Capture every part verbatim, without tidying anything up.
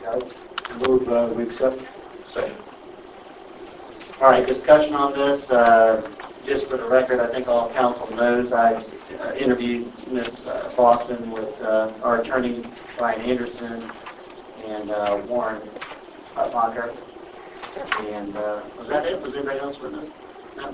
Okay. Move, uh, we accept. Second. All right, discussion on this. Uh, just for the record, I think all council knows I uh, interviewed Miz Uh, Boston with uh, our attorney, Brian Anderson, and uh, Warren Hutmacher. And uh, was that it? Was anybody else with us? No?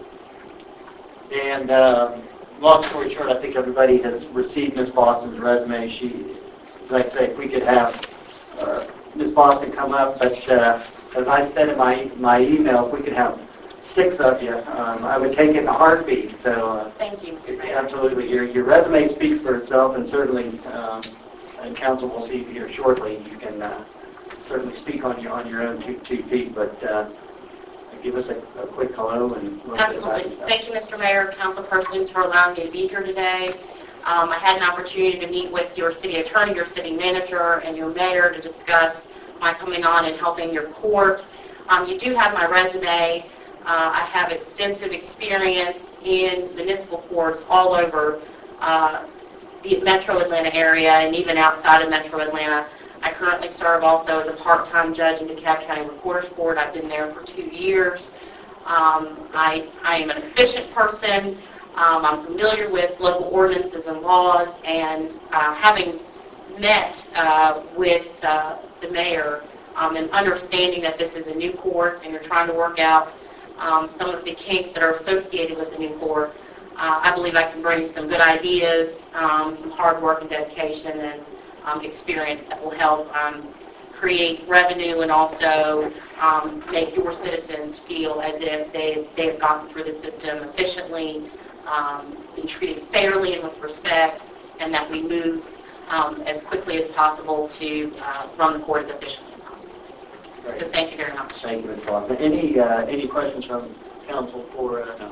And um, long story short, I think everybody has received Miz Boston's resume. She, like I say, if we could have uh, Miz Boston come up, but uh, as I said in my my email, if we could have six of you, um, I would take it in a heartbeat. So uh, thank you, Mister Mayor. Absolutely, your your resume speaks for itself, and certainly, um, and council will see here shortly. You can uh, certainly speak on your on your own two, two feet, but. Uh, Give us a, a quick hello and we'll Absolutely. Thank you, Mister Mayor, councilpersons, for allowing me to be here today. Um, I had an opportunity to meet with your city attorney, your city manager, and your mayor to discuss my coming on and helping your court. Um, you do have my resume. Uh, I have extensive experience in municipal courts all over uh, the Metro Atlanta area and even outside of Metro Atlanta. I currently serve also as a part-time judge in DeKalb County Recorder's Court. I've been there for two years. Um, I, I am an efficient person. Um, I'm familiar with local ordinances and laws, and uh, having met uh, with uh, the mayor um, and understanding that this is a new court and you're trying to work out um, some of the kinks that are associated with the new court, uh, I believe I can bring some good ideas, um, some hard work and dedication, and Um, experience that will help um, create revenue and also um, make your citizens feel as if they they have gotten through the system efficiently, um, been treated fairly and with respect, and that we move um, as quickly as possible to uh, run the court as efficiently as possible. Right. So thank you very much. Thank you, Miz Boston. Any uh, any questions from council for uh, no.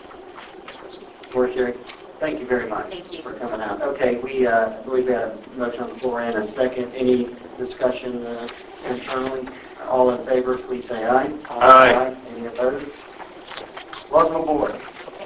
for Sherry? Thank you very much Thank you. for coming out. Okay, we uh, believe we had a motion on the floor and a second. Any discussion uh, internally? All in favor, please say aye. Aye. Aye. Any opposed? Welcome aboard.